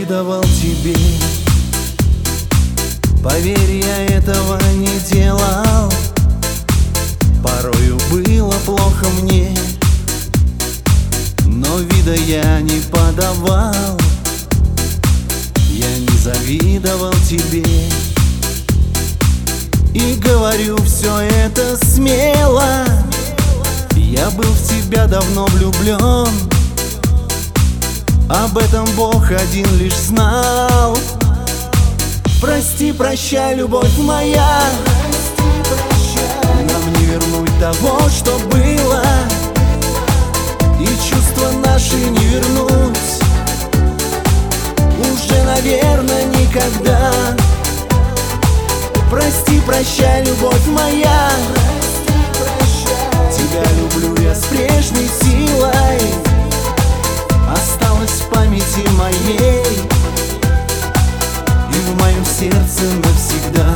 завидовал тебе. Поверь, я этого не делал. Порою было плохо мне, но вида я не подавал. Я не завидовал тебе и говорю все это смело. Я был в тебя давно влюблен, об этом Бог один лишь знал. Прости, прощай, любовь моя, нам не вернуть того, что было, и чувства наши не вернуть уже, наверное, никогда. Прости, прощай, любовь моя, тебя люблю я с прежней силой, осталось в памяти моей и в моем сердце навсегда.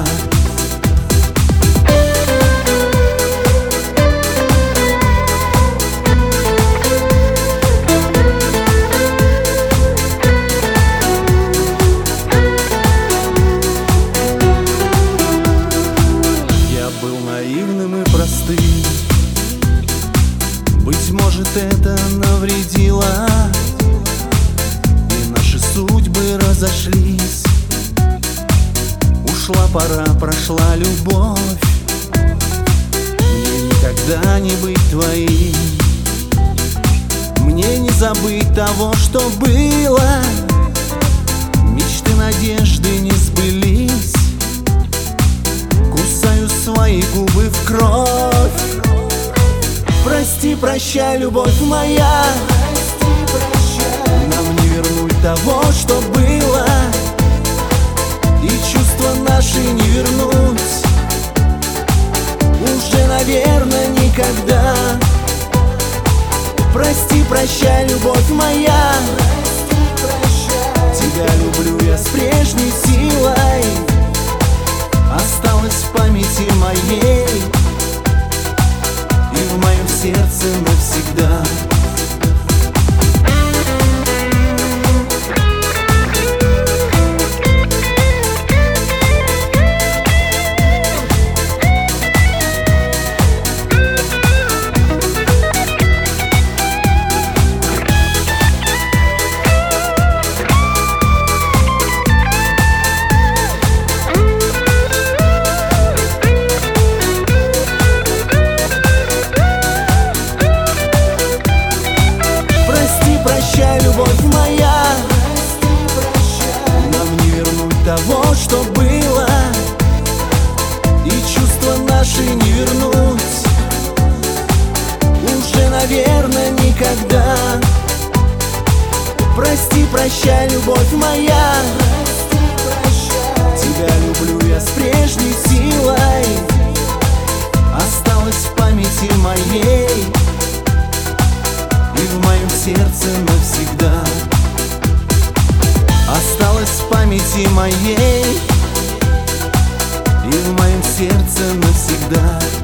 Я был наивным и простым, быть может, это навредило, и наши судьбы разошлись. Ушла пора, прошла любовь, мне никогда не быть твоим, мне не забыть того, что было. Мечты, надежды не сбылись, кусаю свои губы в кровь. Прости, прощай, любовь моя, нам не вернуть того, что было, и чувства наши не вернуть уже, наверное, никогда. Прости, прощай, любовь моя, тебя люблю я с прежней силой, осталось в памяти моей и в моем сердце навсегда. Прощай, любовь моя, нам не вернуть того, что было, и чувства наши не вернуть уже, наверное, никогда. Прости, прощай, любовь моя, тебя люблю я с прежней силой, осталось в памяти моей и в моем сердце навсегда. Осталось в памяти моей и в моем сердце навсегда.